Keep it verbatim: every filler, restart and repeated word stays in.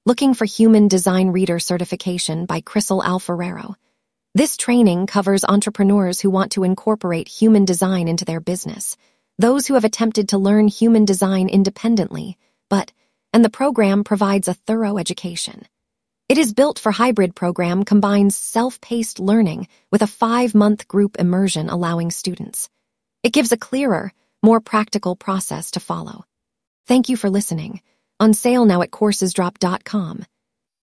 Looking for Human Design Reader Certification by Crystal Alfarero. This training covers entrepreneurs who want to incorporate human design into their business, those who have attempted to learn human design independently, but, and the program provides a thorough education. It is built for hybrid program combines self-paced learning with a five-month group immersion allowing students. It gives a clearer, more practical process to follow. Thank you for listening. On sale now at courses drop dot com.